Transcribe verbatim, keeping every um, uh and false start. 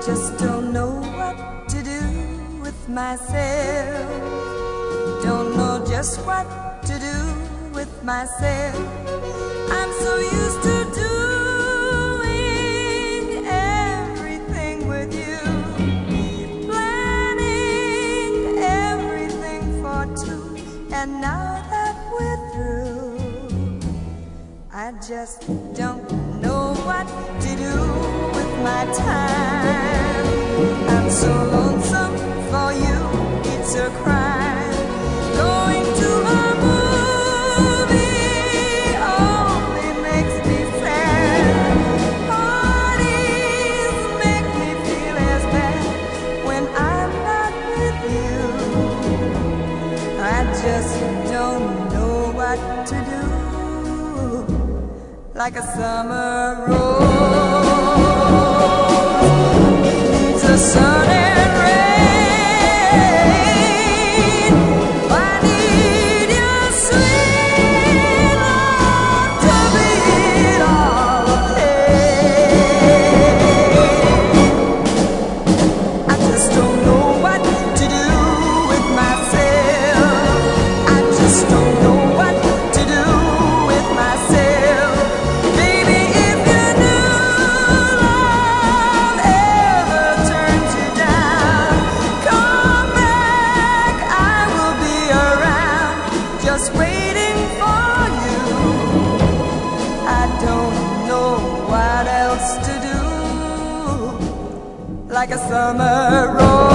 just don't know what to do with myself. Don't know just what to do with myself. I'm so used to doing everything with you, planning everything for two, and now that we're through, I just don't know what to do with my time. I'm so lonesome for you, it's a crime. Going to a movie only makes me sad. Parties make me feel as bad when I'm not with you. I just don't know what to do, like a summer rose needs a sun and rain. I need your sweet love to beat all the pain. I just don't know what to do with myself. I just don't know what to do with myself. Baby, if your new love ever turns you down, come back, I will be around, just waiting for you. I don't know what else to do, like a summer rose